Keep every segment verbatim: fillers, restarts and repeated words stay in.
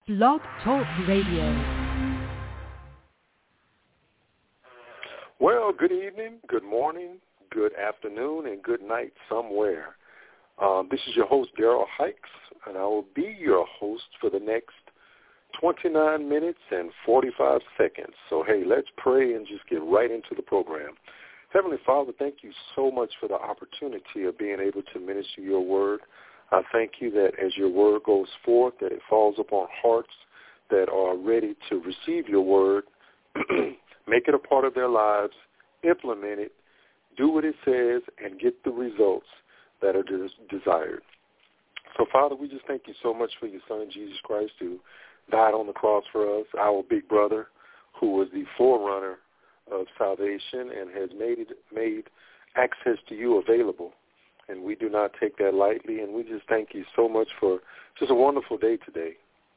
Blog Talk Radio. Well, good evening, good morning, good afternoon, and good night somewhere. Um, this is your host, Daryl Hikes, and I will be your host for the next twenty-nine minutes and forty-five seconds. So, hey, let's pray and just get right into the program. Heavenly Father, thank you so much for the opportunity of being able to minister your word. I thank you that as your word goes forth, that it falls upon hearts that are ready to receive your word, make it a part of their lives, implement it, do what it says, and get the results that are des- desired. So, Father, we just thank you so much for your Son, Jesus Christ, who died on the cross for us, our big brother, who was the forerunner of salvation and has made it, made access to you available. And we do not take that lightly, and we just thank you so much for just a wonderful day today.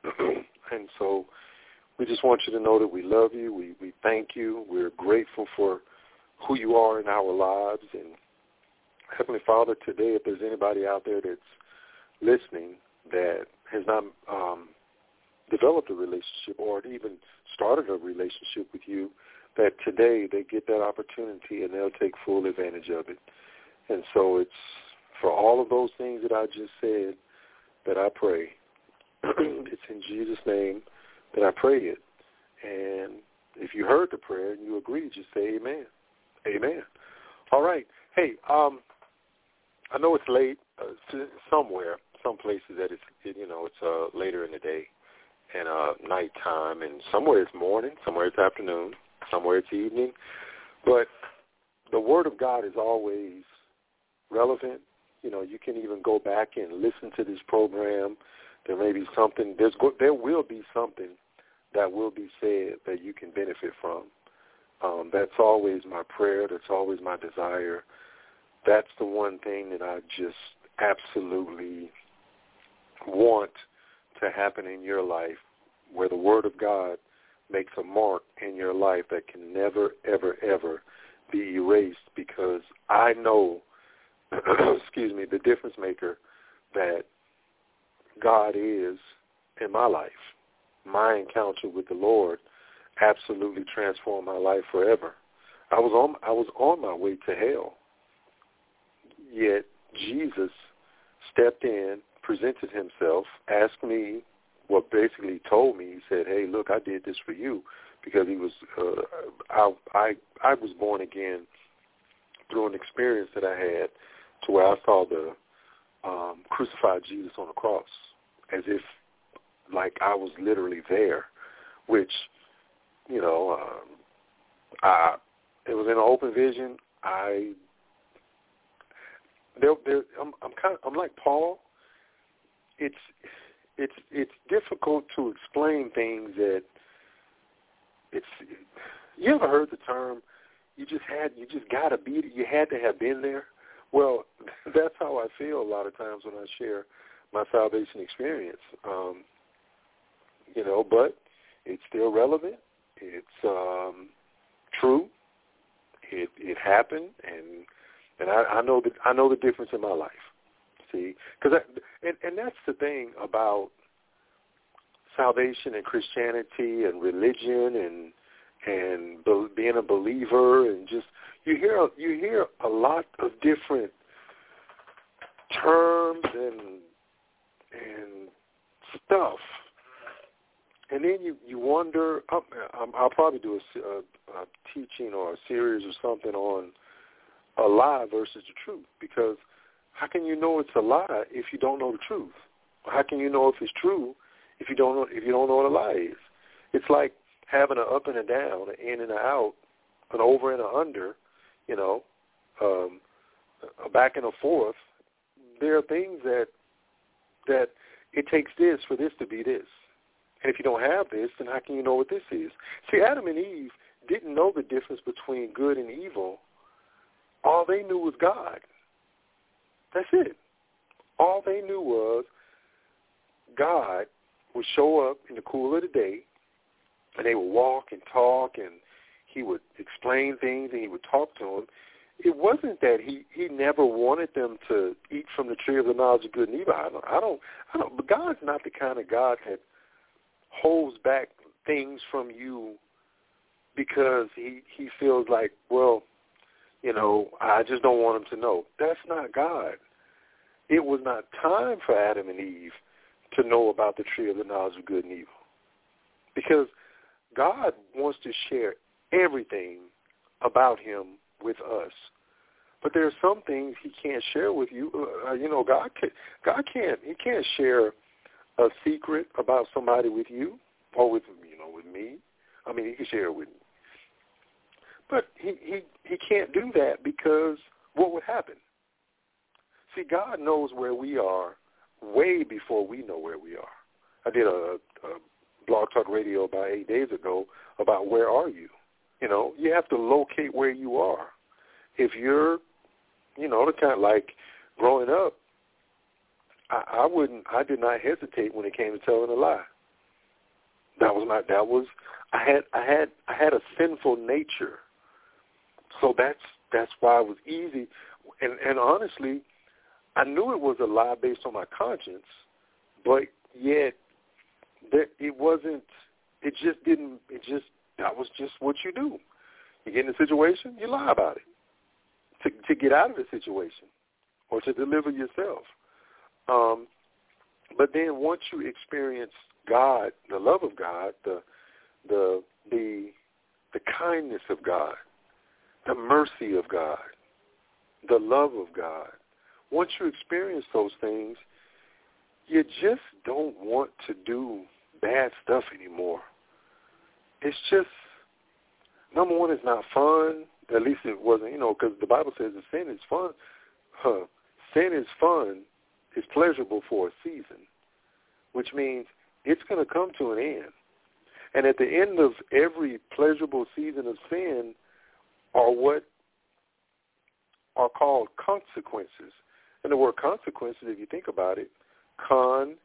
And so we just want you to know that we love you. We, we thank you. We're grateful for who you are in our lives. And Heavenly Father, today, if there's anybody out there that's listening that has not um, developed a relationship or even started a relationship with you, that today they get that opportunity and they'll take full advantage of it. And so it's for all of those things that I just said that I pray. It's in Jesus' name that I pray it. And if you heard the prayer and you agree, just say amen. Amen. All right. Hey, um, I know it's late uh, somewhere, some places that it's, you know, it's uh, later in the day and uh, nighttime, and somewhere it's morning, somewhere it's afternoon, somewhere it's evening. But the Word of God is always relevant. You know, you can even go back and listen to this program. There may be something, there's there will be something that will be said that you can benefit from. Um, that's always my prayer. That's always my desire. That's the one thing that I just absolutely want to happen in your life, where the Word of God makes a mark in your life that can never, ever, ever be erased, because I know excuse me, the difference maker that God is in my life. My encounter with the Lord absolutely transformed my life forever. I was on I was on my way to hell, yet Jesus stepped in, presented himself, asked me, well, basically told me, he said, hey, look, I did this for you, because he was uh, I, I I was born again through an experience that I had, to where I saw the um, crucified Jesus on the cross, as if like I was literally there, which, you know, um, I it was in an open vision. I there, there, I'm, I'm kind of I'm like Paul. It's it's it's difficult to explain things that it's. You ever heard the term? You just had you just gotta be you had to have been there. Well, that's how I feel a lot of times when I share my salvation experience. Um, you know, but it's still relevant. It's um, true. It it happened, and and I, I know that I know the difference in my life. See, because and and that's the thing about salvation and Christianity and religion and and be, being a believer, and just you hear you hear a lot of different terms and and stuff, and then you you wonder. I'll, I'll probably do a, a, a teaching or a series or something on a lie versus the truth, because how can you know it's a lie if you don't know the truth? How can you know if it's true if you don't know if you don't know what a lie is? It's like having an up and a down, an in and an out, an over and an under, you know, um, a back and a forth. There are things that that it takes this for this to be this. And if you don't have this, then how can you know what this is? See, Adam and Eve didn't know the difference between good and evil. All they knew was God. That's it. All they knew was God would show up in the cool of the day, and they would walk and talk, and he would explain things, and he would talk to them. It wasn't that he, he never wanted them to eat from the tree of the knowledge of good and evil. I don't, I don't, I don't. But God's not the kind of God that holds back things from you because he, he feels like, well, you know, I just don't want him to know. That's not God. It was not time for Adam and Eve to know about the tree of the knowledge of good and evil, because God wants to share everything about him with us. But there are some things he can't share with you. Uh, you know, God can, God can't, he can't share a secret about somebody with you or with, you know, with me. I mean, he can share it with me. But he, he, he can't do that because what would happen? See, God knows where we are way before we know where we are. I did a, a Blog Talk Radio about eight days ago about where are you. You know, you have to locate where you are. If you're, you know, the kind of like growing up, I, I wouldn't, I did not hesitate when it came to telling a lie. That was not, that was, I had, I had, I had a sinful nature. So that's, that's why it was easy. And, and honestly, I knew it was a lie based on my conscience, but yet that it wasn't, it just didn't, it just, that was just what you do. You get in a situation, you lie about it to, to get out of the situation or to deliver yourself. Um, but then once you experience God, the love of God, the the the the kindness of God, the mercy of God, the love of God, once you experience those things, you just don't want to do bad stuff anymore. It's just, number one, it's not fun. At least it wasn't, you know, because the Bible says that sin is fun. Huh. Sin is fun. It's pleasurable for a season, which means it's going to come to an end. And at the end of every pleasurable season of sin are what are called consequences. And the word consequences, if you think about it, consequence.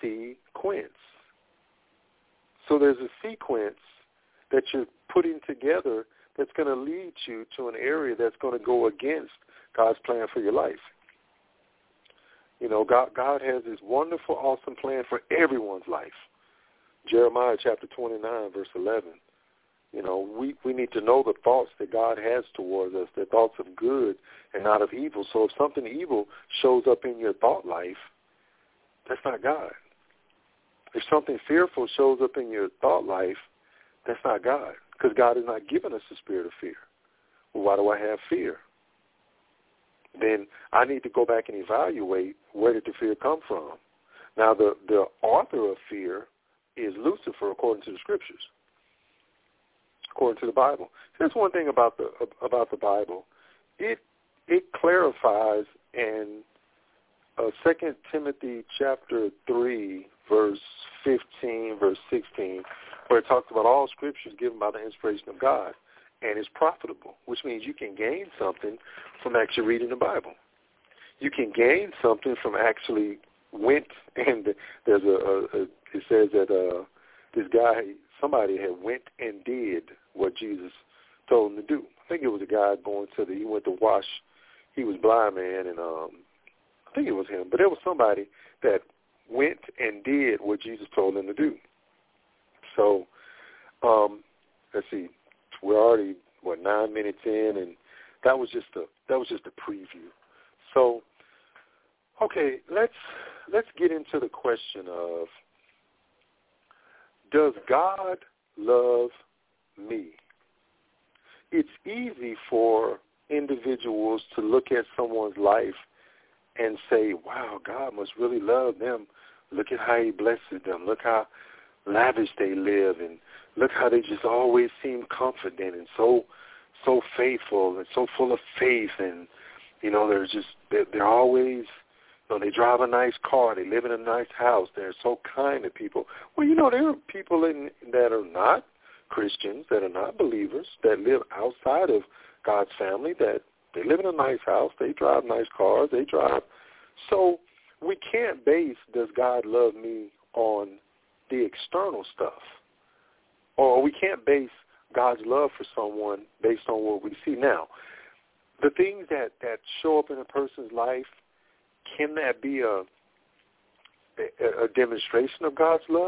So there's a sequence that you're putting together that's going to lead you to an area that's going to go against God's plan for your life. You know, God, God has this wonderful, awesome plan for everyone's life. Jeremiah chapter twenty-nine, verse eleven. You know, we, we need to know the thoughts that God has towards us, the thoughts of good and not of evil. So if something evil shows up in your thought life, that's not God. If something fearful shows up in your thought life, that's not God, because God has not given us the spirit of fear. Well, why do I have fear? Then I need to go back and evaluate, where did the fear come from? Now, the, the author of fear is Lucifer, according to the Scriptures, according to the Bible. Here's one thing about the about the Bible. It it clarifies in uh, Second Timothy chapter three, verse fifteen, verse sixteen, where it talks about all Scriptures given by the inspiration of God and is profitable, which means you can gain something from actually reading the Bible. You can gain something from actually went, and there's a, a, a it says that uh, this guy, somebody had went and did what Jesus told him to do. I think it was a guy going to the, he went to wash, he was blind man, and um, I think it was him, but there was somebody that went and did what Jesus told him to do. So, um, let's see, we're already, what, nine minutes in, and that was just a, that was just a preview. So, okay, let's, let's get into the question of, does God love me? It's easy for individuals to look at someone's life and say, wow, God must really love them. Look at how he blesses them. Look how lavish they live, and look how they just always seem confident and so so faithful and so full of faith, and, you know, they're just, they're, they're always, you know, they drive a nice car, they live in a nice house, they're so kind to people. Well, you know, there are people in, that are not Christians, that are not believers, that live outside of God's family, that they live in a nice house, they drive nice cars, they drive. So we can't base, does God love me, on the external stuff. Or we can't base God's love for someone based on what we see. Now, the things that, that show up in a person's life, can that be a, a, a demonstration of God's love?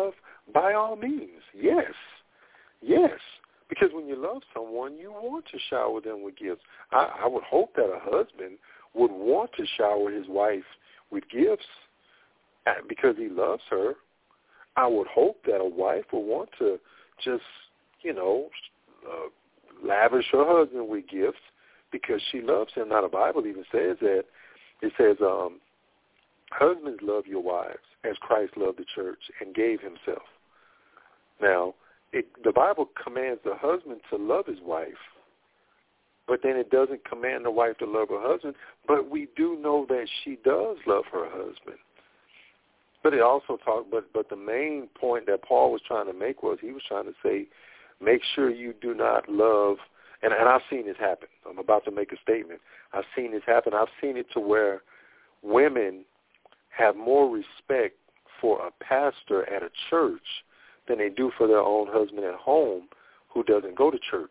By all means, yes, yes. Because when you love someone, you want to shower them with gifts. I, I would hope that a husband would want to shower his wife with gifts because he loves her. I would hope that a wife would want to just, you know, uh, lavish her husband with gifts because she loves him. Now, the Bible even says that. It says, um, husbands, love your wives as Christ loved the church and gave himself. Now, it, the Bible commands the husband to love his wife, but then it doesn't command the wife to love her husband. But we do know that she does love her husband. But it also talked, but, but the main point that Paul was trying to make was he was trying to say, make sure you do not love, and, and I've seen this happen. I'm about to make a statement. I've seen this happen. I've seen it to where women have more respect for a pastor at a church than they do for their own husband at home who doesn't go to church.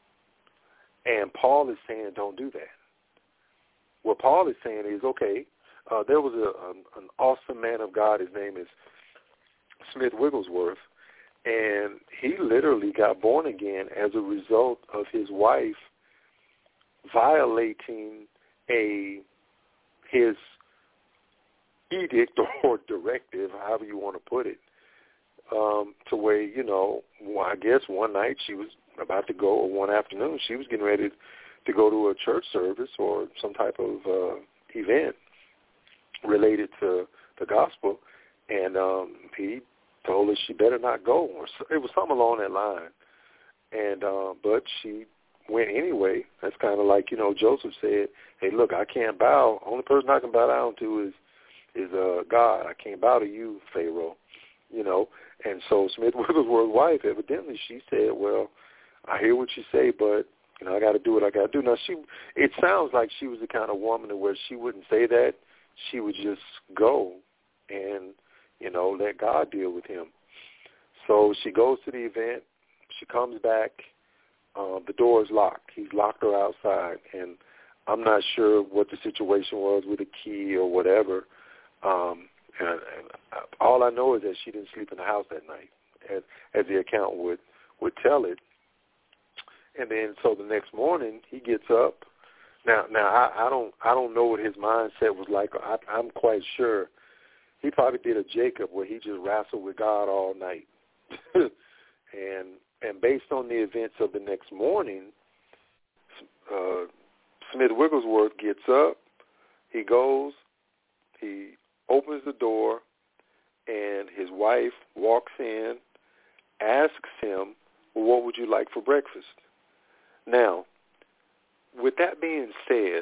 And Paul is saying don't do that. What Paul is saying is, okay, uh, there was a, um, an awesome man of God. His name is Smith Wigglesworth, and he literally got born again as a result of his wife violating a his edict or directive, however you want to put it, um, to where, you know, well, I guess one night she was about to go, or one afternoon she was getting ready to go to a church service or some type of uh, event related to the gospel, and um, he told her she better not go, or it was something along that line. And uh, but she went anyway. That's kind of like, you know, Joseph said, "Hey, look, I can't bow. Only person I can bow down to is is uh, God. I can't bow to you, Pharaoh." You know, and so Smith Wigglesworth's wife, evidently, she said, "Well, I hear what you say, but you know, I got to do what I got to do." Now, she, it sounds like she was the kind of woman where she wouldn't say that. She would just go and, you know, let God deal with him. So she goes to the event. She comes back. Uh, the door is locked. He's locked her outside, and I'm not sure what the situation was with the key or whatever. Um, and, and all I know is that she didn't sleep in the house that night, as, as the account would, would tell it. And then so the next morning he gets up. Now, now I, I don't, I don't know what his mindset was like. I, I'm quite sure he probably did a Jacob where he just wrestled with God all night. and and based on the events of the next morning, uh, Smith Wigglesworth gets up. He goes. He opens the door, and his wife walks in, asks him, "Well, what would you like for breakfast?" Now, with that being said,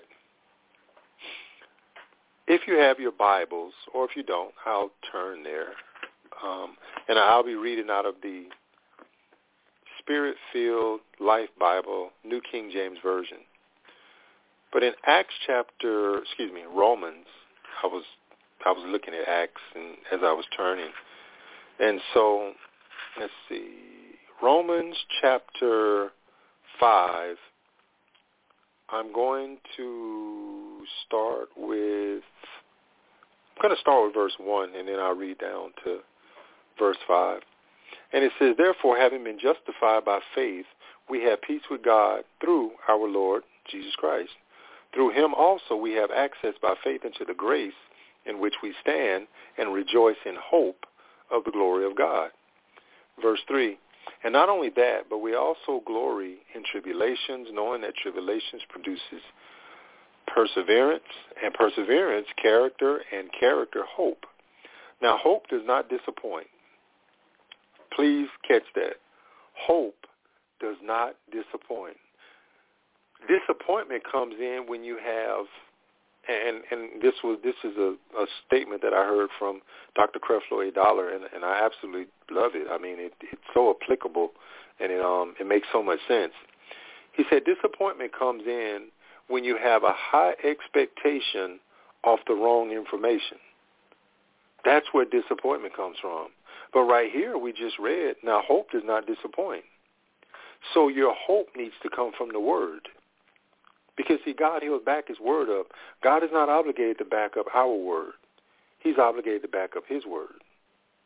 if you have your Bibles, or if you don't, I'll turn there. Um, and I'll be reading out of the Spirit-Filled Life Bible, New King James Version. But in Acts chapter, excuse me, Romans, I was I was looking at Acts and as I was turning. And so, let's see, Romans chapter five, I'm going to start with, I'm going to start with verse one, and then I'll read down to verse five. And it says, "Therefore, having been justified by faith, we have peace with God through our Lord Jesus Christ. Through him also we have access by faith into the grace in which we stand and rejoice in hope of the glory of God." Verse three, "And not only that, but we also glory in tribulations, knowing that tribulations produces perseverance, and perseverance, character, and character, hope. Now, hope does not disappoint." Please catch that. Hope does not disappoint. Disappointment comes in when you have, and and this was this is a, a statement that I heard from Doctor Creflo A. Dollar, and, and I absolutely love it. I mean, it, it's so applicable, and it um it makes so much sense. He said, disappointment comes in when you have a high expectation off the wrong information. That's where disappointment comes from. But right here we just read, now hope does not disappoint. So your hope needs to come from the Word. Because, see, God, he'll back his Word up. God is not obligated to back up our Word. He's obligated to back up his Word.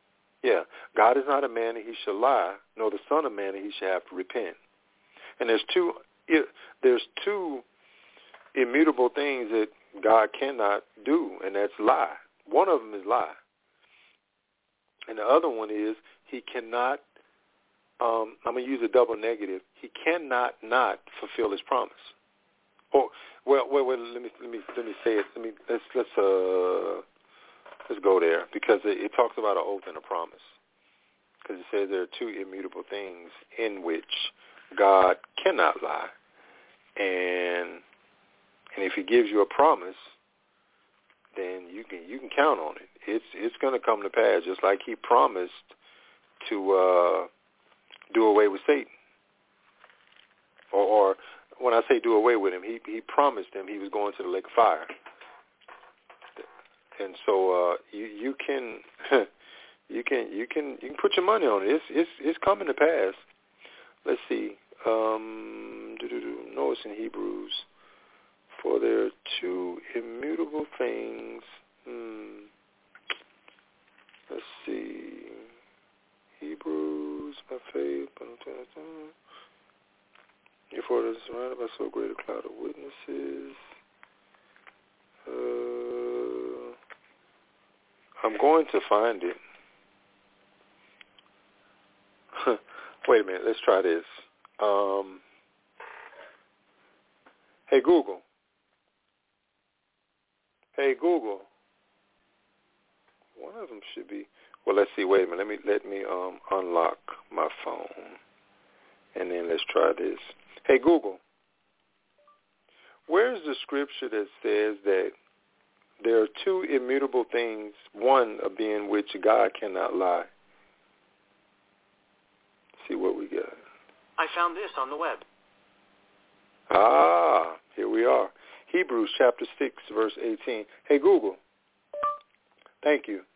Yeah, God is not a man that he shall lie, nor the son of man that he shall have to repent. And there's two, there's two immutable things that God cannot do, and that's lie. One of them is lie. And the other one is he cannot, um, I'm going to use a double negative, he cannot not fulfill his promise. Or, well, well, well let me let me let me say it. Let me let's let's uh let's go there, because it, it talks about an oath and a promise. Because it says there are two immutable things in which God cannot lie, and and if he gives you a promise, then you can you can count on it. It's it's going to come to pass, just like he promised to uh, do away with Satan. Or, or when I say do away with him, he he promised him he was going to the lake of fire. And so uh, you you can you can you can you can put your money on it. It's it's it's coming to pass. Let's see. Um, no, it's in Hebrews. For there are two immutable things. Hmm. Let's see. Hebrews, by faith. Therefore, it is surrounded by so great a cloud of witnesses. Uh, I'm going to find it. Wait a minute. Let's try this. Um, hey, Google. Hey, Google. One of them should be. Well, let's see. Wait a minute. Let me let me um, unlock my phone, and then let's try this. Hey, Google. Where's the scripture that says that there are two immutable things, one of being which God cannot lie? See what we got. I found this on the web. Ah, here we are. Hebrews chapter six, verse eighteen. Hey, Google. Thank you.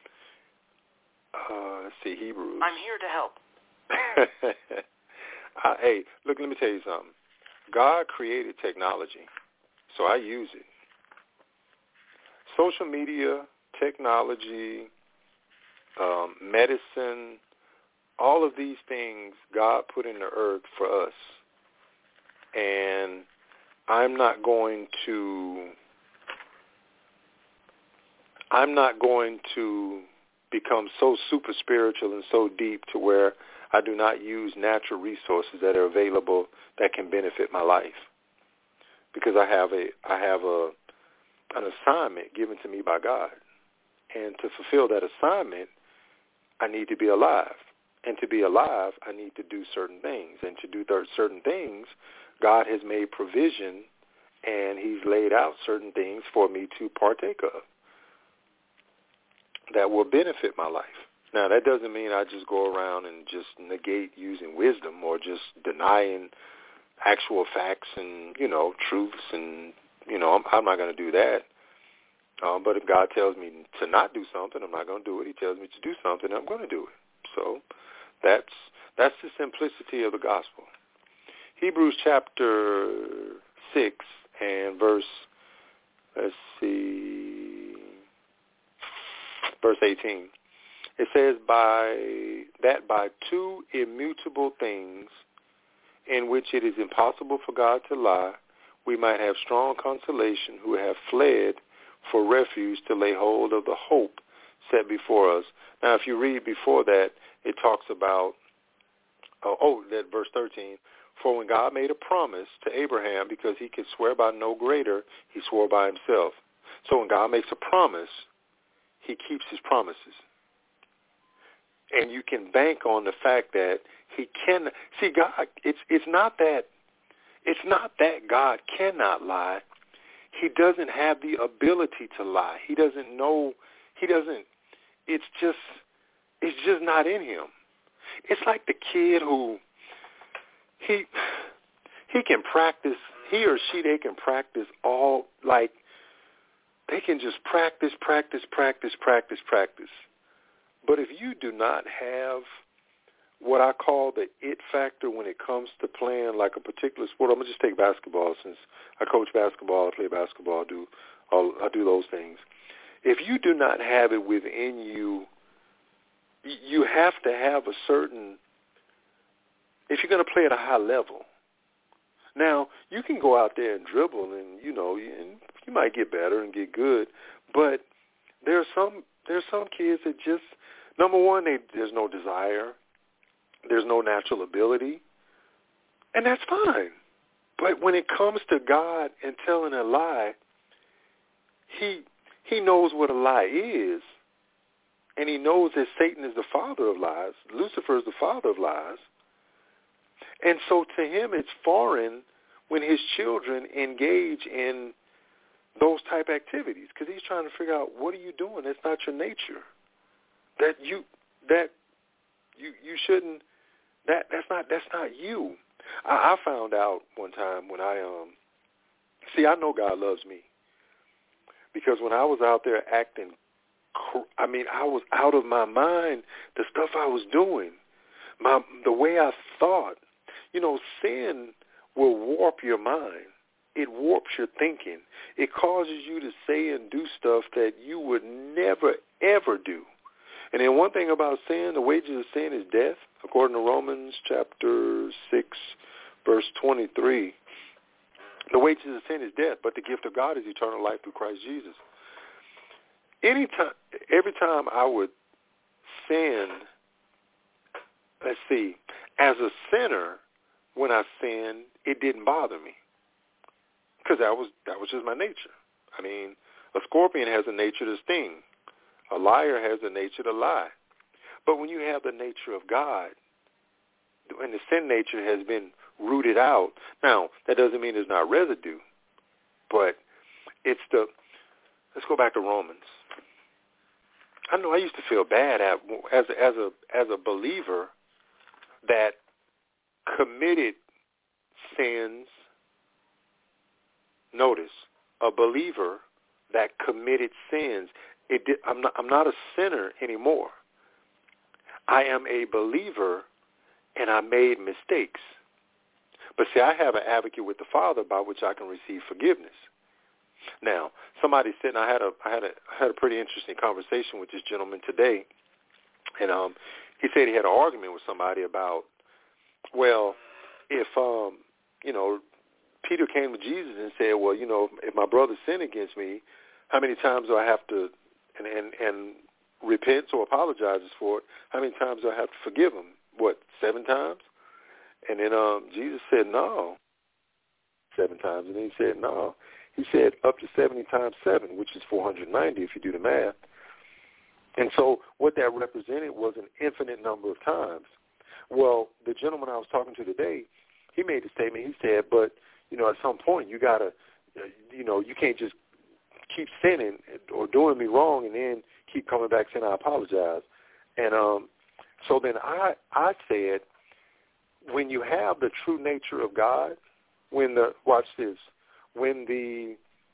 Uh, let's see, Hebrews. I'm here to help. uh, hey, look, let me tell you something. God created technology, so I use it. Social media, technology, um, medicine, all of these things God put in the earth for us. And I'm not going to I'm not going to become so super spiritual and so deep to where I do not use natural resources that are available that can benefit my life. Because I have a I have a an assignment given to me by God. And to fulfill that assignment, I need to be alive. And to be alive, I need to do certain things. And to do th- certain things, God has made provision, and he's laid out certain things for me to partake of that will benefit my life. Now, that doesn't mean I just go around and just negate using wisdom or just denying actual facts and, you know, truths. And, you know, I'm, I'm not going to do that. Um, but if God tells me to not do something, I'm not going to do it. He tells me to do something, I'm going to do it. So that's that's the simplicity of the gospel. Hebrews chapter six and verse, let's see, verse eighteen. It says, by that by two immutable things in which it is impossible for God to lie, we might have strong consolation who have fled for refuge to lay hold of the hope set before us. Now, if you read before that, it talks about, uh, oh, that verse thirteen, for when God made a promise to Abraham, because he could swear by no greater, he swore by himself. So when God makes a promise, he keeps his promises. And you can bank on the fact that he can, see, God, it's it's not that, it's not that God cannot lie. He doesn't have the ability to lie. He doesn't know, he doesn't, it's just, it's just not in him. It's like the kid who, he, he can practice, he or she, they can practice all, like, they can just practice, practice, practice, practice, practice. But if you do not have what I call the it factor when it comes to playing like a particular sport, I'm going to just take basketball since I coach basketball, I play basketball, I do, all, I do those things. If you do not have it within you you have to have a certain, if you're going to play at a high level. Now, you can go out there and dribble and, you know, and you might get better and get good, but there are some, there are some kids that just, number one, they, there's no desire, there's no natural ability, and that's fine. But when it comes to God and telling a lie, he he knows what a lie is, and he knows that Satan is the father of lies. Lucifer is the father of lies. And so to him it's foreign when his children engage in those type activities, because he's trying to figure out, what are you doing? That's not your nature. That you that you you shouldn't that that's not that's not you. I, I found out one time when I um see I know God loves me, because when I was out there acting, I mean I was out of my mind, the stuff I was doing, my the way I thought. You know, sin will warp your mind. It warps your thinking. It causes you to say and do stuff that you would never, ever do. And then one thing about sin, the wages of sin is death, according to Romans chapter six, verse twenty-three. The wages of sin is death, but the gift of God is eternal life through Christ Jesus. Anytime, every time I would sin, let's see, as a sinner, when I sinned, it didn't bother me, because that was that was just my nature. I mean, a scorpion has a nature to sting. A liar has a nature to lie. But when you have the nature of God, and the sin nature has been rooted out, now, that doesn't mean there's not residue, but it's the, let's go back to Romans. I know I used to feel bad at, as a, as a as a believer that committed sins. Notice, a believer that committed sins. It did, I'm not. I'm not a sinner anymore. I am a believer, and I made mistakes. But see, I have an advocate with the Father by which I can receive forgiveness. Now, somebody said, and I had a, I had a, I had a pretty interesting conversation with this gentleman today, and um, he said he had an argument with somebody about, well, if um, you know, Peter came to Jesus and said, well, you know, if my brother sinned against me, how many times do I have to, and and, and repents or apologizes for it? How many times do I have to forgive him? What, seven times? And then um, Jesus said, no, seven times. And then he said, no. He said up to seventy times seven, which is four hundred ninety if you do the math. And so what that represented was an infinite number of times. Well, the gentleman I was talking to today, he made the statement. He said, but, you know, at some point you got to, you know, you can't just keep sinning or doing me wrong and then keep coming back saying I apologize. And um, so then I, I said, when you have the true nature of God, when the, watch this, when the,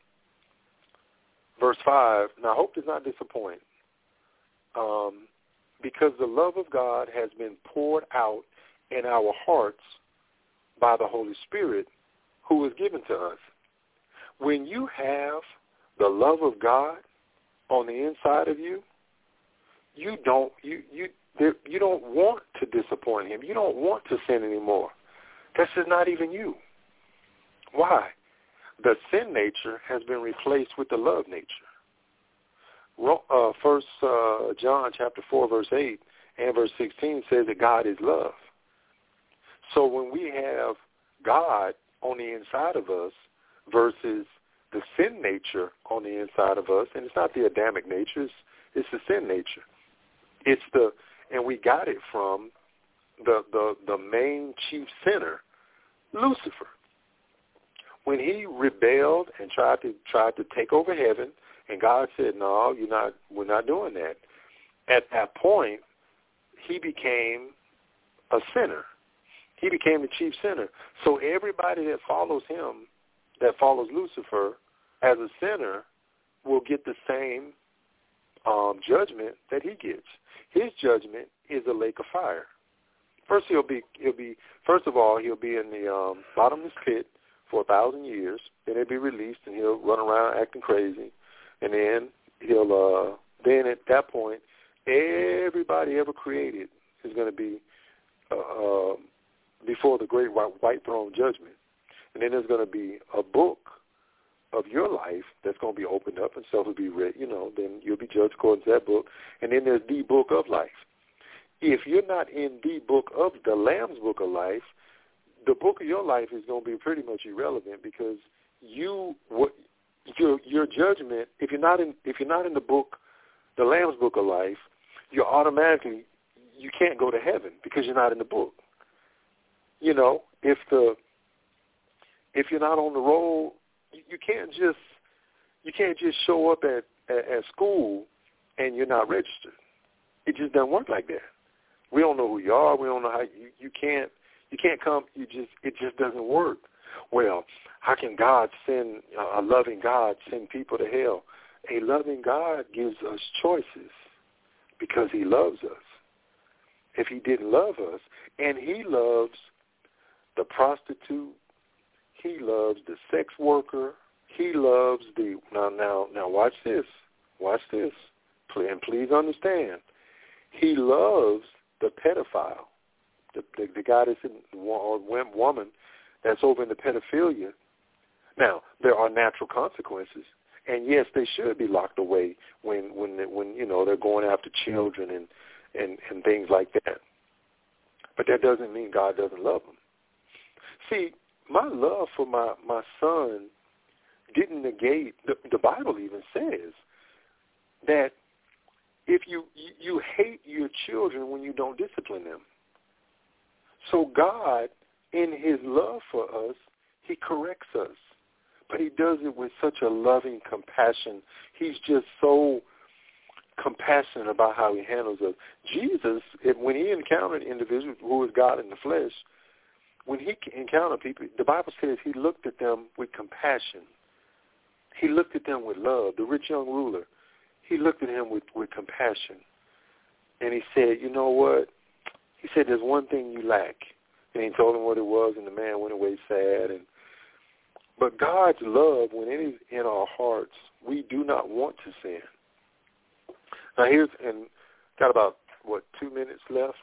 verse five, now hope does not disappoint, um, because the love of God has been poured out in our hearts by the Holy Spirit who is given to us. When you have the love of God on the inside of you, you don't you you there, you don't want to disappoint him. You don't want to sin anymore. That's just not even you. Why? The sin nature has been replaced with the love nature. Uh, First uh, John chapter four, verse eight and verse sixteen says that God is love. So when we have God on the inside of us versus the sin nature on the inside of us, and it's not the Adamic nature, it's, it's the sin nature. It's the, and we got it from the, the, the main chief sinner, Lucifer. When he rebelled and tried to tried to take over heaven, and God said, no, you're not, we're not doing that. At that point, he became a sinner. He became the chief sinner. So everybody that follows him, that follows Lucifer as a sinner, will get the same um, judgment that he gets. His judgment is a lake of fire. First, he'll be he'll be first of all he'll be in the um, bottomless pit for a thousand years. Then he'll be released and he'll run around acting crazy, and then he'll uh, then at that point everybody ever created is going to be uh, uh, before the great white, white throne judgment. And then there's going to be a book of your life that's going to be opened up and stuff will be read, you know, then you'll be judged according to that book. And then there's the book of life. If you're not in the book of the Lamb's book of life, the book of your life is going to be pretty much irrelevant because you, what, your your judgment, if you're not in if you're not in the book, the Lamb's book of life, you're automatically, you can't go to heaven because you're not in the book. You know, if the if you're not on the roll, you can't just you can't just show up at, at, at school and you're not registered. It just doesn't work like that. We don't know who you are. We don't know how you, you can't you can't come. You just it just doesn't work. Well, how can God send a loving God send people to hell? A loving God gives us choices because He loves us. If He didn't love us, and He loves the prostitute, He loves the sex worker, He loves the now now now watch this, watch this, and please understand, He loves the pedophile, the the, the guy that's in or woman that's over in the pedophilia. Now there are natural consequences, and yes, they should be locked away when when when you know they're going after children and and and things like that. But that doesn't mean God doesn't love them. See, my love for my, my son didn't negate, the, the Bible even says that if you, you hate your children when you don't discipline them. So God, in His love for us, He corrects us. But He does it with such a loving compassion. He's just so compassionate about how He handles us. Jesus, when He encountered individuals who was God in the flesh, when He encountered people, the Bible says He looked at them with compassion. He looked at them with love. The rich young ruler, He looked at him with, with compassion. And He said, you know what? He said, there's one thing you lack. And He told him what it was, and the man went away sad. And But God's love, when it is in our hearts, we do not want to sin. Now here's, and got about, what, two minutes left?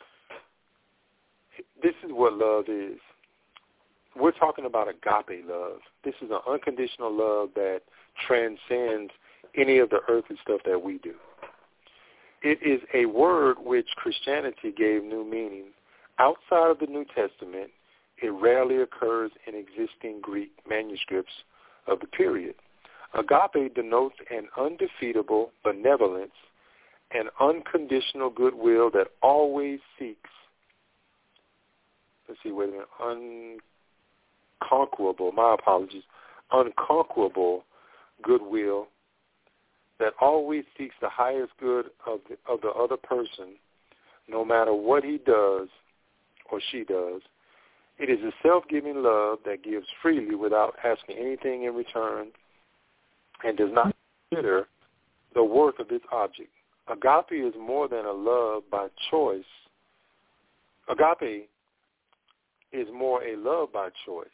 This is what love is. We're talking about agape love. This is an unconditional love that transcends any of the earthly stuff that we do. It is a word which Christianity gave new meaning. Outside of the New Testament, it rarely occurs in existing Greek manuscripts of the period. Agape denotes an undefeatable benevolence, an unconditional goodwill that always seeks, let's see, wait a minute, unconquerable, my apologies, unconquerable goodwill that always seeks the highest good of the, of the other person, no matter what he does or she does. It is a self-giving love that gives freely without asking anything in return and does not consider the worth of its object. Agape is more than a love by choice. Agape is more a love by choice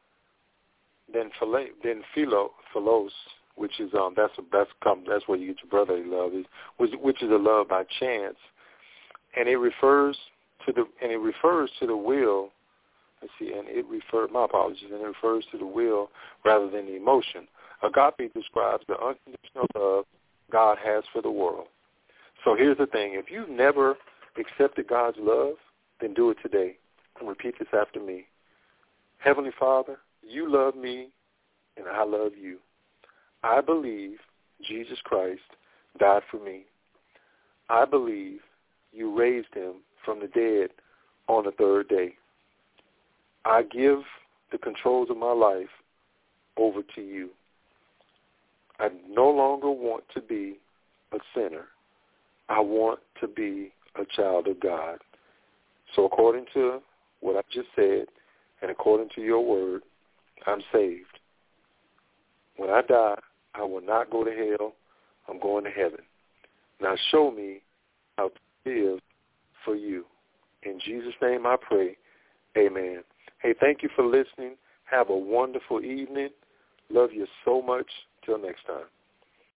than philo, than philo, philos, which is um that's a, that's come that's where you get your brotherly love is, which, which is a love by chance, and it refers to the and it refers to the will. Let's see, and it refers, my apologies, and it refers to the will rather than the emotion. Agape describes the unconditional love God has for the world. So here's the thing. If you've never accepted God's love, then do it today. And repeat this after me. Heavenly Father, you love me and I love you. I believe Jesus Christ died for me. I believe you raised him from the dead on the third day. I give the controls of my life over to you. I no longer want to be a sinner. I want to be a child of God. So according to what I just said and according to your word, I'm saved. When I die, I will not go to hell. I'm going to heaven. Now show me how to live for you. In Jesus' name I pray. Amen. Hey, thank you for listening. Have a wonderful evening. Love you so much. Till next time.